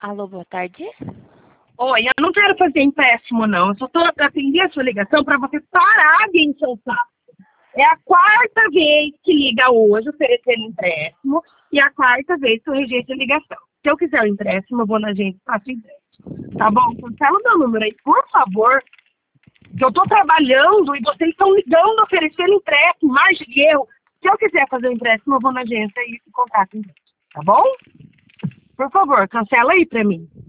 Alô, boa tarde. Oi, eu não quero fazer empréstimo, não. Eu só estou atendendo a sua ligação para você parar de encher o saco. É a quarta vez que liga hoje oferecendo empréstimo e a quarta vez que eu rejeito a ligação. Se eu quiser o empréstimo, eu vou na agência e faço o empréstimo. Tá bom? Cancela o meu número aí, por favor. Que eu estou trabalhando e vocês estão ligando, oferecendo empréstimo, margem de erro. Se eu quiser fazer o empréstimo, eu vou na agência e contato. Tá bom? Por favor, cancela aí para mim.